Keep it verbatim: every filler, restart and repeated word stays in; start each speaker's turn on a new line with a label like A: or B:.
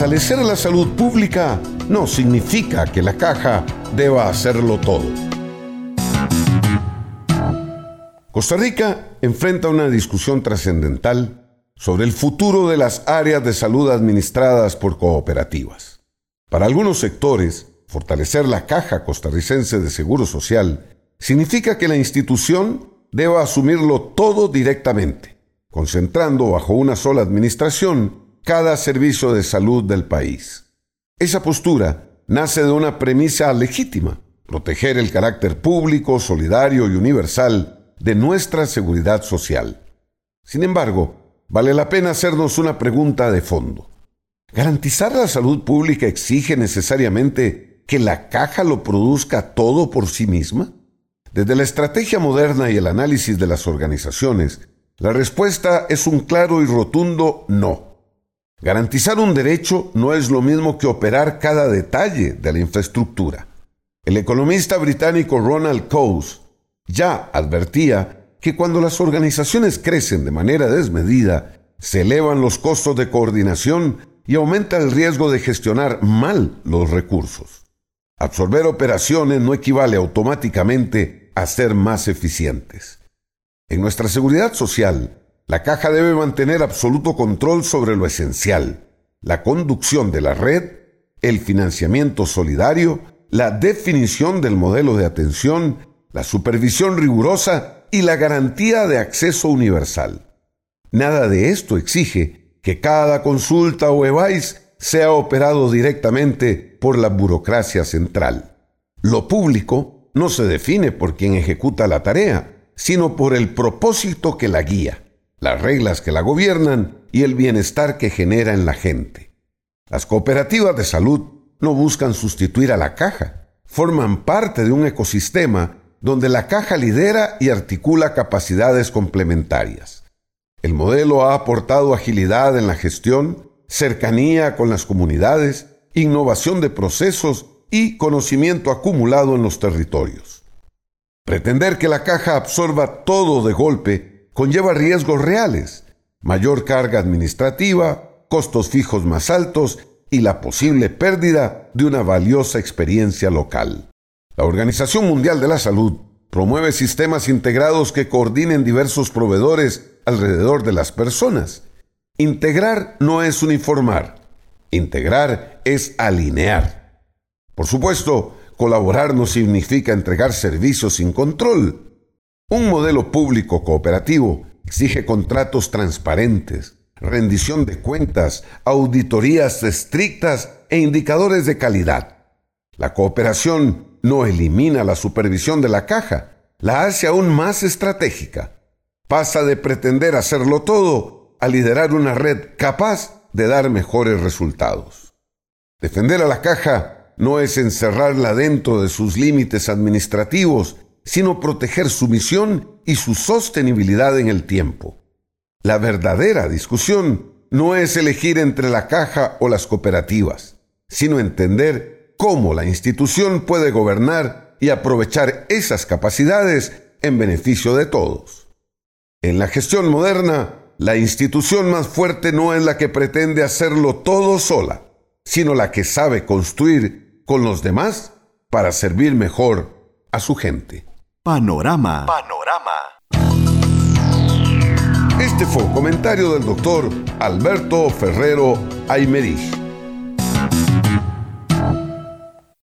A: fortalecer la salud pública no significa que la Caja deba hacerlo todo. Costa Rica enfrenta una discusión trascendental sobre el futuro de las áreas de salud administradas por cooperativas. Para algunos sectores, fortalecer la Caja Costarricense de Seguro Social significa que la institución deba asumirlo todo directamente, concentrando bajo una sola administración cada servicio de salud del país. Esa postura nace de una premisa legítima: proteger el carácter público, solidario y universal de nuestra seguridad social. Sin embargo, vale la pena hacernos una pregunta de fondo. ¿Garantizar la salud pública exige necesariamente que la Caja lo produzca todo por sí misma? Desde la estrategia moderna y el análisis de las organizaciones, la respuesta es un claro y rotundo no. Garantizar un derecho no es lo mismo que operar cada detalle de la infraestructura. El economista británico Ronald Coase ya advertía que cuando las organizaciones crecen de manera desmedida, se elevan los costos de coordinación y aumenta el riesgo de gestionar mal los recursos. Absorber operaciones no equivale automáticamente a ser más eficientes. En nuestra seguridad social, la Caja debe mantener absoluto control sobre lo esencial: la conducción de la red, el financiamiento solidario, la definición del modelo de atención, la supervisión rigurosa y la garantía de acceso universal. Nada de esto exige que cada consulta o E V A I S sea operado directamente por la burocracia central. Lo público no se define por quien ejecuta la tarea, sino por el propósito que la guía, las reglas que la gobiernan y el bienestar que genera en la gente. Las cooperativas de salud no buscan sustituir a la Caja, forman parte de un ecosistema donde la Caja lidera y articula capacidades complementarias. El modelo ha aportado agilidad en la gestión, cercanía con las comunidades, innovación de procesos y conocimiento acumulado en los territorios. Pretender que la Caja absorba todo de golpe conlleva riesgos reales: mayor carga administrativa, costos fijos más altos y la posible pérdida de una valiosa experiencia local. La Organización Mundial de la Salud promueve sistemas integrados que coordinen diversos proveedores alrededor de las personas. Integrar no es uniformar, integrar es alinear. Por supuesto, colaborar no significa entregar servicios sin control. Un modelo público cooperativo exige contratos transparentes, rendición de cuentas, auditorías estrictas e indicadores de calidad. La cooperación no elimina la supervisión de la Caja, la hace aún más estratégica. Pasa de pretender hacerlo todo a liderar una red capaz de dar mejores resultados. Defender a la Caja no es encerrarla dentro de sus límites administrativos, sino proteger su misión y su sostenibilidad en el tiempo. La verdadera discusión no es elegir entre la Caja o las cooperativas, sino entender cómo la institución puede gobernar y aprovechar esas capacidades en beneficio de todos. En la gestión moderna, la institución más fuerte no es la que pretende hacerlo todo sola, sino la que sabe construir con los demás para servir mejor a su gente.
B: Panorama. Panorama.
A: Este fue un comentario del doctor Alberto Ferrero Aymerich.